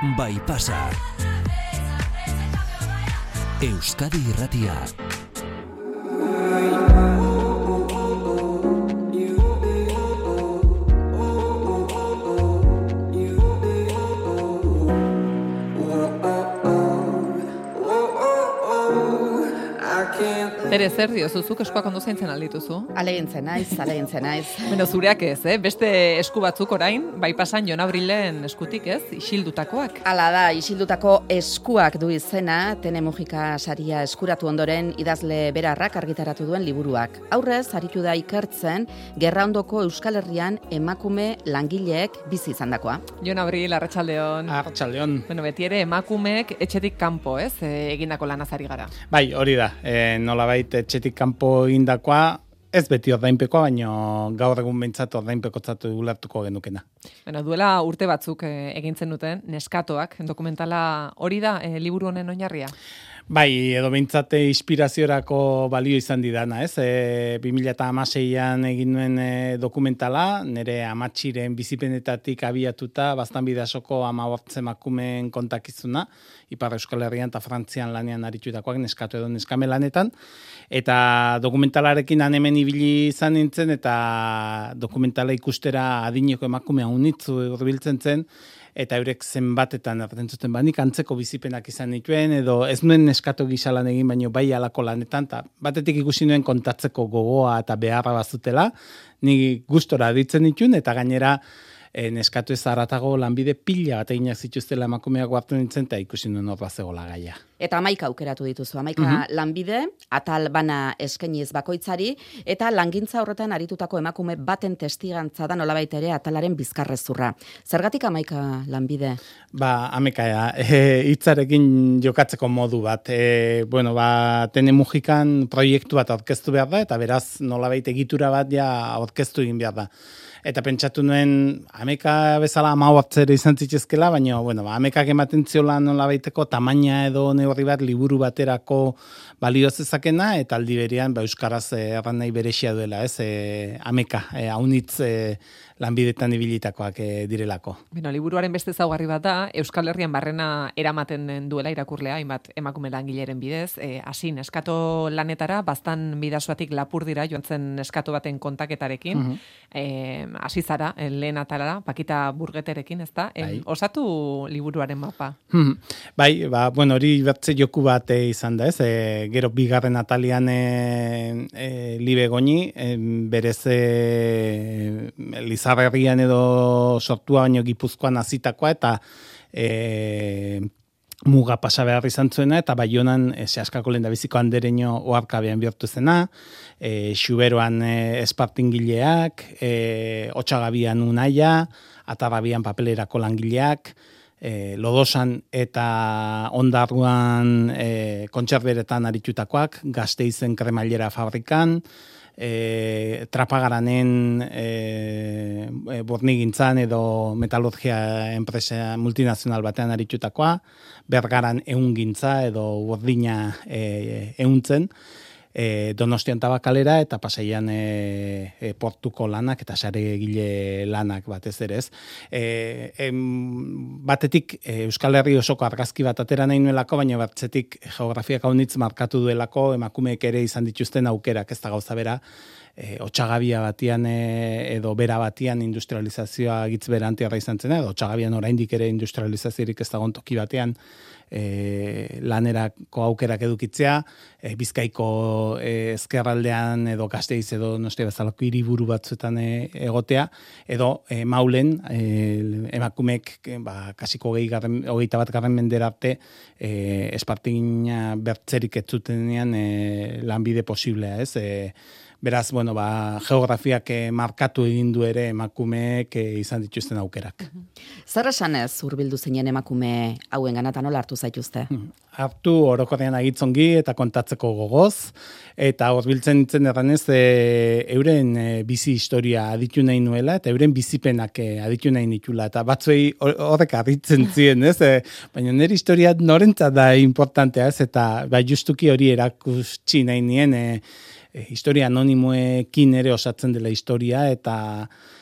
Bai pasa. Euskadi Irratia. Tere, zer diozuzuk eskuak ondo zaintzen aldituzu? Alegintzen naiz. Beno, zureak ez, beste esku batzuk orain, bai pasan Jon Abrilen eskutik, ez? Isildutakoak. Hala da, isildutako eskuak du izena, Tene Mujika saria eskuratu ondoren idazle berarrak argitaratu duen liburuak. Aurrez, aritu da ikertzen, gerraondoko Euskal Herrian emakume langileek bizi izandakoa. Jon Abril, arratsaldeon. Arratsaldeon. Bueno, beti ere emakumeek etxetik kanpo, ez? Egindako lanaz ari gara. Bai, hori da. Nolabait etxetik kanpo indakoa, ez beti ordainpekoa, baina gaur egun behintzat ordainpekotzat ulertuko genukena. Bueno, duela urte batzuk egintzen duten, Neskatoak, dokumentala hori da liburu honen oinarria? Bai, edo behintzat inspiraziorako balio izan didana, ez? 2016an egin nuen dokumentala, nire amatxiren bizipenetatik abiatuta, bastan bidasoko 15 emakumeen kontakizuna, Ipar Euskal Herrian eta Frantzian lanean aritutakoak, neskato edo neskame lanetan, eta dokumentalarekin hemen ibili izan nintzen, eta dokumentala ikustera adineko emakumea unitzu hurbiltzen zen, eta eurek zenbatetan erraten zuten, nik antzeko bizipenak izan nituen, edo ez nuen neskato gisa lan egin, baino bai alako lanetan, eta batetik ikusi nuen kontatzeko gogoa eta beharra bazutela, ni gustora ditzen nituen, eta gainera neskatu ez haratago lanbide pila bat eginak zituztela emakumeak guartu nintzen, eta ikusi nuen hor bazegola gaia. Eta 11 aukeratu dituzu, 11 lanbide, atal bana eskainiz bakoitzari, eta langintza horretan aritutako emakume baten testigantza da nolabait ere atalaren bizkarrezurra. Zergatik 11 lanbide? Ameka, hitzarekin jokatzeko modu bat. Tene Mujikan proiektu bat aurkeztu behar da, eta beraz nolabait egitura bat ja aurkeztu egin behar da. Eta pentsatu nuen, ameka bezala 15 izan zitzezkela, baina, amekak ematen ziola nolabaiteko tamaina edo neurri bat liburu baterako balio zezakena, eta aldi berian, euskaraz erran nahi berexia duela, ez? Ameka, haunitz lanbidetan ibilitakoak direlako. Beno, liburuaren beste ezaugarri bat da, Euskal Herrian barrena eramaten duela irakurlea, hainbat emakume langileren bidez, hasi neskato lanetara, bastan bidasoatik Lapurdira joan zen neskato baten kontaketarekin, hasi zara, lehen atalara, Pakita Burgeterekin, ez da? Osatu liburuaren mapa. Hori bertze joku bat izan da, ez? Gero bigarren atalian Libe Goñi, berez Lizarrerrian edo sortua baino Gipuzkoan hazitakoa, eta muga pasa behar izan zuena, eta Baionan Seaskako lehendabiziko andereño oharkabean bihurtu zena, Xuberoan espartingileak, Otsagabian Unaia, Atarrabian papelerako langileak, Lodosan eta Ondarruan kontserberetan aritutakoak, Gasteizen kremailera fabrikan, Trapagaranen bornigintzan edo metalurgia enpresa multinazional batean aritutakoa, Bergaran ehungintza edo bordina ehuntzen, Donostian Tabakalera eta Pasaian portuko lanak eta saregile lanak batez ere ez. Batetik Euskal Herri osoko argazki bat atera nahi nuelako, baina batzetik geografiak haunitz markatu duelako emakumeek ere izan dituzten aukerak, ez da gauza bera, Otsagabia batian edo bera batian industrializazioa gitz berantiarra izan zen, edo Otsagabian oraindik ere industrializaziorik ez dagoen toki batean lanerako aukerak edukitzea, Bizkaiko ezkerraldean edo Gasteiz edo Donostia bezalako hiriburu batzuetan egotea, edo Maulen emakumeek kasiko 21. mendera arte espartina bertzerik ez zutenean lanbide posiblea, ez? Beraz, geografiak markatu egin du ere emakumeek izan dituzten aukerak. Zer esanez hurbildu zinen emakume hauen ganatan nola hartu zaituzte? Hartu orokorrean agitzongi eta kontatzeko gogoz, eta hurbiltzen nintzen erranez euren bizi historia aditu nahi nuela, eta euren bizipenak aditu nahi nitula, eta batzuei horrek harritzen ziren, ez? Baina nire historia norentzat da importantea, ez? Eta justuki hori erakutsi nahi nien, historia anonimoekin ere osatzen dela historia, eta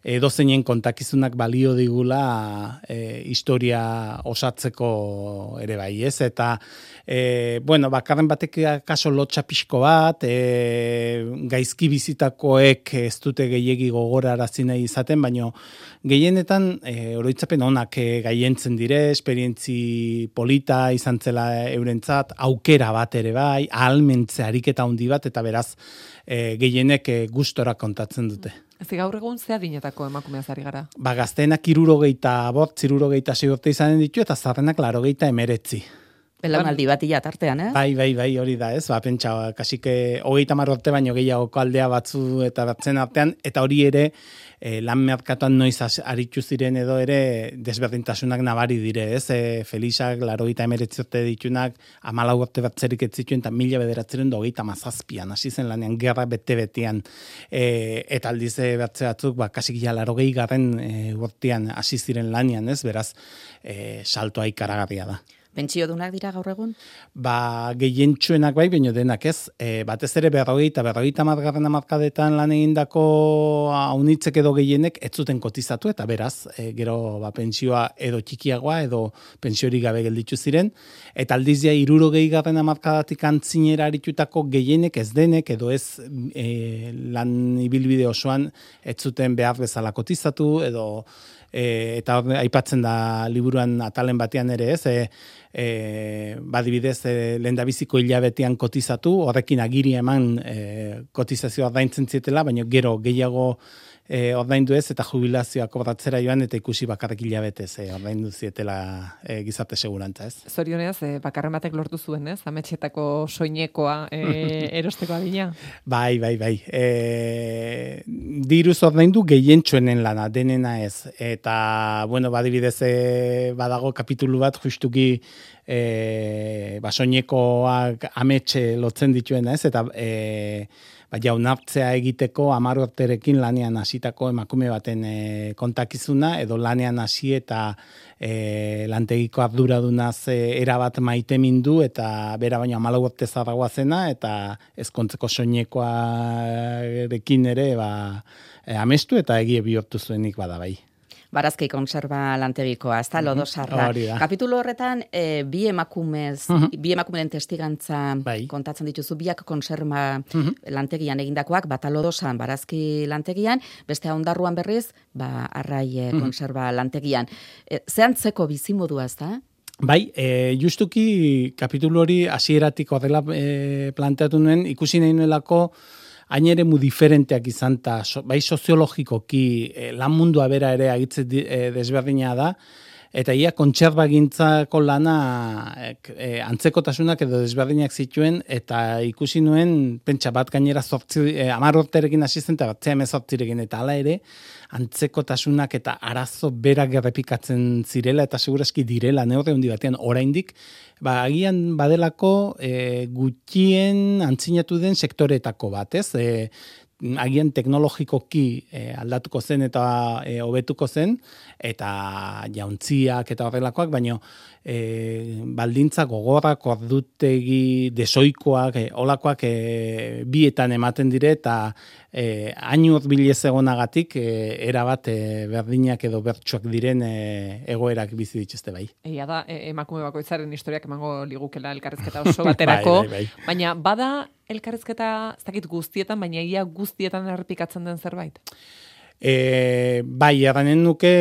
edozeinen kontakizunak balio digula historia osatzeko ere bai, ez? Eta, bakarren batek kaso lotxa pixko bat, gaizki bizitakoek ez dute gehiegi gogorarazi nahi izaten, baino gehienetan oroitzapen onak gaientzen dire, esperientzi polita izan zela eurentzat, aukera bat ere bai, ahalmentze ariketa handi bat, eta beraz gehienek gustora kontatzen dute. Ez gaur egun ze adinetako emakumeaz ari gara? Gazteenak 66 urte izanen ditu, eta zaharrenak 89. Belaunaldi bat ia tartean, Bai, hori da, ez? Pentsa, kasike 30 urte baino gehiagoko aldea batzu eta batzen artean, eta hori ere lan merkatuan noiz aritu ziren edo ere desberdintasunak nabari dire, ez? Felixak 89 urte ditunak 14 urte batzerik ez zituen, eta 1937an hasi zen lanean, gerra bete-betean, eta aldiz batze batzuk, kasik ja 80 urtean hasi ziren lanean, ez? Beraz, saltoa ikaragarria da. Pentsiodunak dira gaur egun? Gehientsuenak bai, baino denak ez. Batez ere 50 hamarkadetan lan egindako haunitzek edo gehienek ez zuten kotizatu, eta beraz, gero pentsioa edo txikiagoa edo pensiorik gabe gelditu ziren, eta aldizia 60 hamarkadatik antzinera aritutako gehienek ez denek edo ez lan ibilbide osoan ez zuten behar bezala kotizatu edo eta aipatzen da liburuan atalen batean ere, ez? Badibidez, lehendabiziko hilabetean kotizatu, horrekin agiri eman kotizazioa ordaintzen zietela, baina gero gehiago ordaindu ez, eta jubilazioa kobratzera joan, eta ikusi bakarrik hilabetez ordaindu zietela gizarte segurantza, ez? Zorionez, bakarren batek lortu zuen, ez? Ametxetako soinekoa erosteko adina? Bai. Diruz ordaindu gehientsuenen lana, denena ez. Eta, badibidez badago kapitulu bat justuki soinekoak ametxe lotzen dituena, ez? Eta jaunartzea egiteko 10 urterekin lanean hasitako emakume baten kontakizuna, edo lanean hasi eta lantegiko arduradunaz erabat maite mindu, eta bera baino 14 urte zaharragoa zena, eta ezkontzeko soinekoarekin ere amestu eta egie bihurtu zuenik bada bai. Barazkei konserba lantegikoa, ez da, lodosarra. Kapitulu horretan, bi emakumeen testigantza kontatzen dituzu, biak konserba lantegian egindakoak, bata lodosan barazki lantegian, beste ondarruan berriz, arrai konserba lantegian. Zehantzeko bizimodua, ez da? Bai, justuki kapitulu hori hasieratik horrela planteatu nuen, ikusi nahi nuelako hain ere mu diferenteak izan, bai soziologikoki lan mundua bera ere agitzen desberdina da, eta ia kontserbagintzako lana antzekotasunak edo desberdinak zituen, eta ikusi nuen, pentsa bat gainera 10 urterekin hasi zen, eta 18rekin, eta hala ere, antzekotasunak eta arazo berak errepikatzen zirela, eta segurazki direla, neurri handi batean oraindik, agian badelako gutxien antzinatu den sektoretako bat, ez? Agian teknologikoki aldatuko zen eta hobetuko zen, eta jauntziak eta horrelakoak, baina baldintza gogorrak, ordutegi, desoikoak, olakoak bietan ematen dire, eta hain urbilez egonagatik erabat berdinak edo bertsuak diren egoerak bizi dituzte bai. Egia da, emakume bakoitzaren historiak emango ligukela elkarrizketa oso baterako, baina bada elkarrizketa ez dakit guztietan, baina ia guztietan errepikatzen den zerbait? Erranen nuke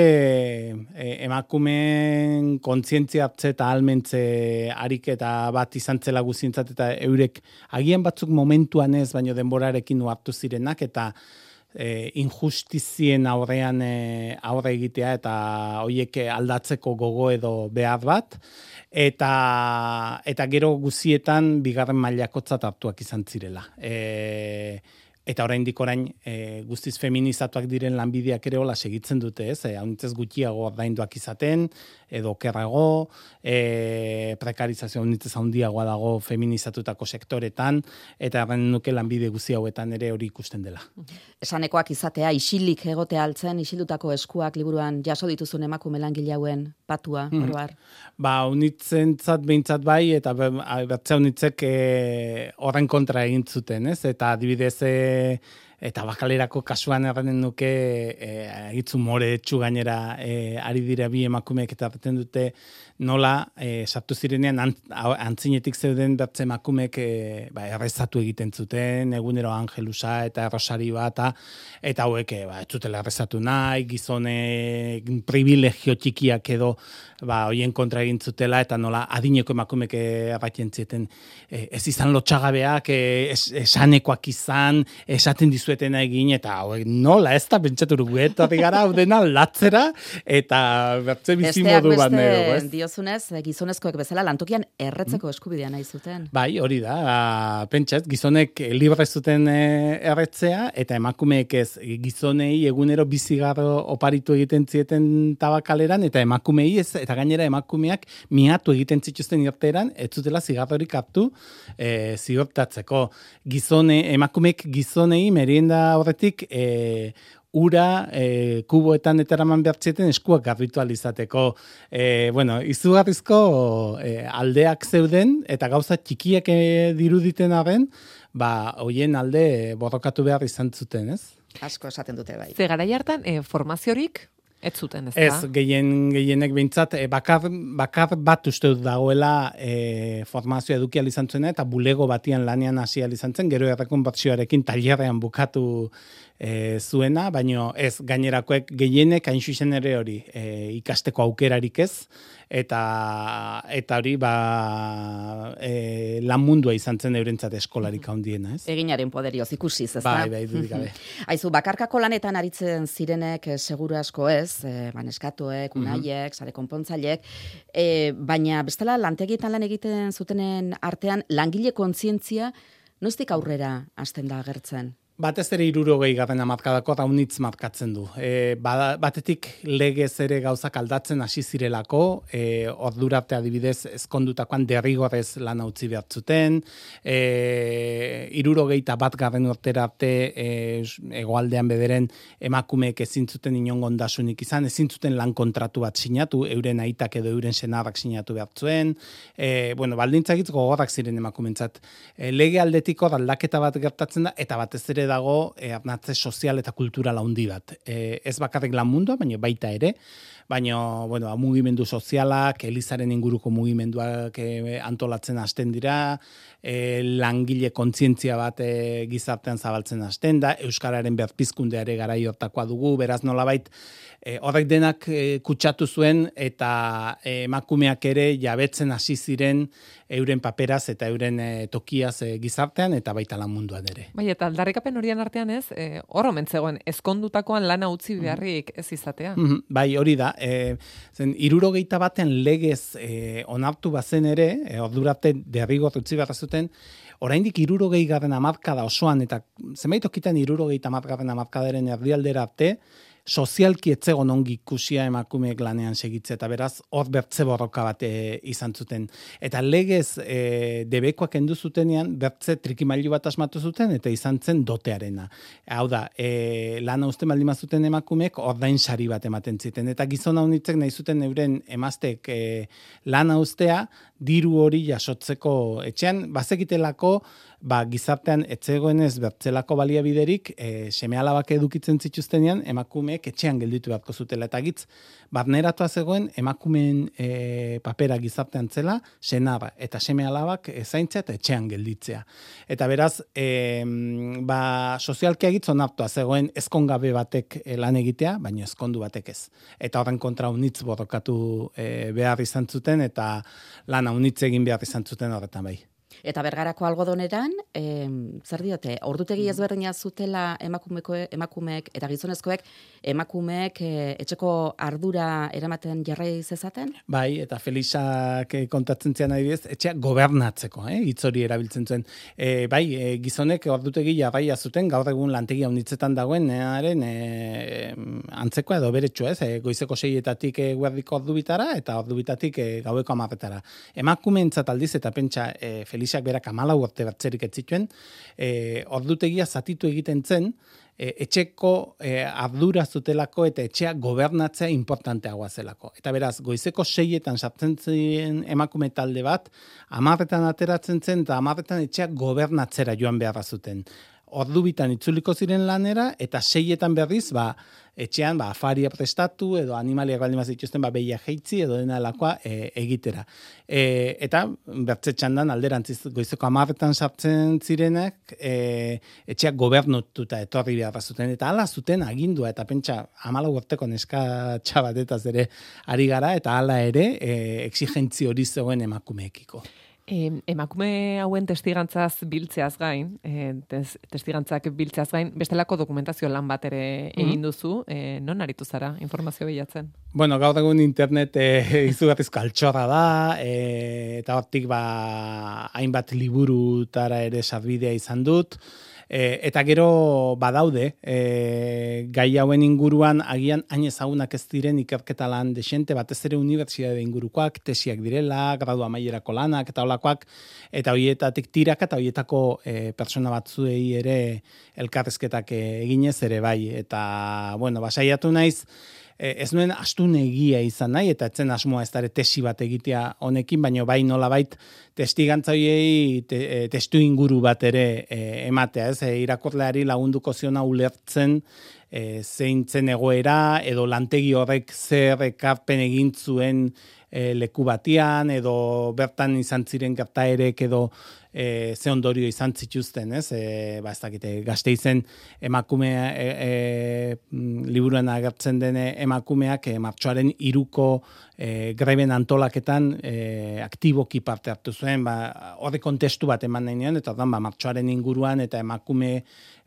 emakumeen kontzientzia hartze eta ahalmentze ariketa bat izan zela guztientzat, eta eurek agian batzuk momentuan ez, baina denborarekin hartu zirenak, eta injustizien aurrean aurre egitea eta hoiek aldatzeko gogo edo behar bat, eta gero guztietan bigarren mailakotzat hartuak izan zirela. Eta oraindik guztiz feminizatuak diren lanbideak ere hola segitzen dute, ez? Haunitzez gutxiago ordainduak izaten, edo okerrago, prekarizazio haunitzez handiagoa dago feminizatutako sektoretan, eta erren nuke lanbide guzti hauetan ere hori ikusten dela. Esanekoak izatea, isilik egotea altzen, isildutako eskuak liburuan jaso dituzun emakume langile hauen patua, oroar? Haunitzentzat behintzat bai, eta bertzea haunitzek horren kontra egin zuten, ez? Eta adibidez eta bakalerako kasuan erranen nuke agitzu more etxu gainera ari dira bi emakumeek eta erraten dute nola sartu zirenean antzinetik zeuden bertze emakumeek errezatu egiten zuten, egunero Angelusa eta Rosarioa eta hauek ez zutela errezatu nahi, gizone privilegio txikiak edo hoien kontra egin zutela eta nola adineko emakumeek erratzen zieten ez izan lotxagabeak, esanekoak izan, esaten dizuetena egin eta hauek nola ez da pentsatu guetorri gara hau dena latzera eta bertze bizimodu bat nago, ez? Diozunez, gizonezkoek bezala lantokian erretzeko eskubidea nahi zuten. Bai, hori da, pentsat, gizonek libre zuten erretzea eta emakumeek ez, gizonei egunero bizigarro oparitu egiten zieten tabakaleran eta emakumei ez, eta gainera emakumeak miatu egiten zituzten irteeran, ez zutela zigarrorik hartu ziurtatzeko. Emakumeek gizonei merienda horretik ura kuboetan eteraman behartzieten eskuak garritualizateko. Izugarrizko aldeak zeuden eta gauza txikiak diruditen arren, hoien alde borrokatu behar izan zuten, ez? Asko esaten dute bai. Ze garai hartan formaziorik ez zuten, ez da? Ez, gehienek behintzat, bakar bat uste dut dagoela formazioa eduki izan zuena eta bulego batian lanean hasi izan zen, gero errekonbertsioarekin tailerrean bukatu zuena, baino ez gainerakoek gehienek hain zuzen ere hori ikasteko aukerarik ez, eta hori lan mundua izan zen eurentzat eskolarik handiena, ez? Eginaren poderioz ikusiz, ez da? Bai, dudik gabe. Aizu, bakarkako lanetan aritzen zirenek seguru asko ez, neskatuek, unaiek, sare konpontzaileek, baina bestela lantegietan lan egiten zutenen artean langile kontzientzia noiztik aurrera hasten da agertzen? Batez ere 60. hamarkadako raunitz markatzen du. Batetik legez ere gauzak aldatzen hasi zirelako, ordurarte adibidez ezkondutakoan derrigorrez lan utzi behar zuten, 61. urtera arte hegoaldean bederen emakumeek ezin zuten inongo ondasunik izan, ezin zuten lan kontratu bat sinatu, euren aitak edo euren senarrak sinatu behar zuen, baldintzak gogorrak ziren emakumentzat. Lege aldetik hor aldaketa bat gertatzen da, eta batez ere dago arnatze sozial eta kultural handi bat. Ez bakarrik lan mundua, baina baita ere, baina mugimendu sozialak, elizaren inguruko mugimenduak antolatzen hasten dira, langile kontzientzia bat gizartean zabaltzen hasten da, euskararen berpizkundeare garai hortakoa dugu, beraz nolabait horrek denak kutsatu zuen eta emakumeak ere jabetzen hasi ziren euren paperaz eta euren tokiaz gizartean eta baita lan munduan ere. Bai, eta aldarrikapen horien artean ez, hor omen zegoen, ezkondutakoan lana utzi beharrik ez izatea. Bai, hori da. 61. legez onartu bazen ere, ordurarte derrigor utzi beharra zuten, oraindik 60. hamarkada osoan, eta zenbait tokitan 60. hamarkadaren erdialdera arte, sozialki etzegon ongi ikusia emakumeek lanean segitze, eta beraz hor bertze borroka bat izan zuten. Eta legez debekoak kendu zutenean, bertze trikimailu bat asmatu zuten, eta izan zen dotearena. Hau da, lana uzten baldin bazuten emakumeek ordainsari bat ematen ziten, eta gizona unitzek nahi zuten euren emaztek lana uztea, diru hori jasotzeko etxean, bazekitelako, gizartean etzegoenez bertzelako baliabiderik, seme-alabak edukitzen zituztenean, emakumeek etxean gelditu beharko zutela. Eta gitz, barneratua zegoen, emakumeen papera gizartean zela, senarra eta seme-alabak zaintzea eta etxean gelditzea. Eta beraz, sozialkia gitz onartua zegoen ezkongabe batek lan egitea, baina ezkondu batek ez. Eta horren kontra unitz borrokatu behar izan zuten, eta lana unitz egin behar izan zuten horretan bai. Eta Bergarako algodoneran, zer diote, ordutegi ezberdina zutela emakumeek eta gizonezkoek, emakumeek etxeko ardura eramaten jarrai zezaten? Bai, eta Felixak kontatzen zian adibidez, etxea gobernatzeko, hitz hori erabiltzen zuen. Gizonek ordutegi jarraia zuten, gaur egun lantegi haunitzetan dagoen, antzekoa edo beretsua, goizeko 6-etatik guerdiko ordubitara, eta ordubitatik gaueko 10-etara. Emakumeentzat aldiz eta pentsa Felixak berak 14 urte bertzerik ez zituen, ordutegia zatitu egiten zen, etxeko ardura zutelako eta etxea gobernatzea importanteagoa zelako. Eta beraz, goizeko 6-etan sartzen zen emakume talde bat, 10-etan ateratzen zen eta 10-etan etxea gobernatzera joan beharra zuten. ordu bitan itzuliko ziren lanera, eta 6etan berriz, etxean, afaria prestatu, edo animaliak baldin bazituzten, behia jeitzi, edo dena lakoa egitera. Eta, bertze txandan, alderantziz, goizeko 10etan sartzen zirenak, etxeak gobernututa etorri beharra zuten, eta hala zuten agindua, eta pentsa, 14 urteko neskatxa batetaz ere ari gara, eta hala ere, exigentzi hori zegoen emakumeekiko. Emakume hauen testigantzaz biltzeaz gain, testigantzak biltzeaz gain, bestelako dokumentazio lan bat ere egin duzu, non aritu zara informazio bilatzen? Bueno, gaur egun internet izugarrizko altxorra da, eta hortik hainbat liburutara ere sarbidea izan dut, eta gero badaude, gai hauen inguruan agian hain ezagunak ez diren ikerketa lan desente, batez ere unibertsitate ingurukoak, tesiak direla, gradu amaierako lanak eta holakoak, eta horietatik tiraka eta horietako persona batzuei ere elkarrezketak eginez ere bai, eta bueno, saiatu naiz, ez nuen astunegia izan nahi, eta etzen asmoa ez dara tesi bat egitea honekin, baina bai nolabait testigantza horiei testu inguru bat ere ematea, ez? Irakurleari lagunduko ziona ulertzen zein zen egoera, edo lantegi horrek zer ekarpen egin zuen leku batian, edo bertan izan ziren gertaerek edo ze ondorio izan zituzten, ez? Ez dakite, Gasteizen emakume liburuan agertzen den emakumeak martxoaren 3ko greben antolaketan aktiboki parte hartu zuen, horre kontestu bat eman nahi nion, eta martxoaren inguruan eta emakume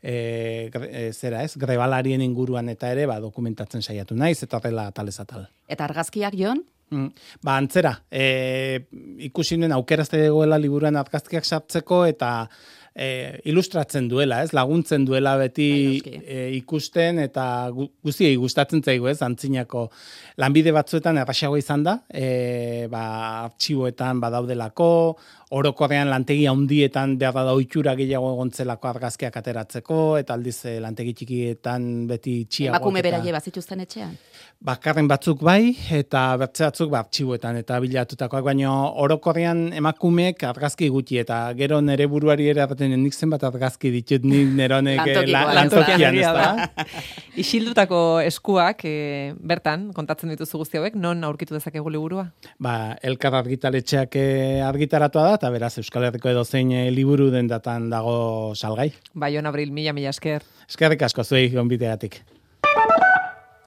grebalarien inguruan eta ere dokumentatzen saiatu naiz, eta horrela talez atal. Eta argazkiak, Jon? Antzera, ikusi nuen aukerazte dagoela liburuan argazkiak sartzeko eta ilustratzen duela, ez? Laguntzen duela beti ikusten eta guztiei gustatzen zaigu, ez? Antzinako lanbide batzuetan erraxago izan da, artxiboetan badaudelako, orokorrean lantegi handietan behar da ohitura gehiago egontzelako argazkiak ateratzeko, eta aldiz lantegi txikietan beti txiagoak. Emakume beraie bazituzten etxean? Bakarren batzuk bai, eta bertze batzuk artxiboetan eta bilatutakoak, baina orokorrean emakumeek argazki gutxi, eta gero nere buruari ere arreten nik zenbat argazki ditut nik neronek lantokian, ez da? Isildutako eskuak, bertan, kontatzen dituzu guzti hauek, non aurkitu dezakegu liburua? Elkar argitaletxeak argitaratua da, eta beraz Euskal Herriko edozein liburu dendatan dago salgai. Jon Abril, mila esker. Eskerrik asko zuei gonbiteagatik.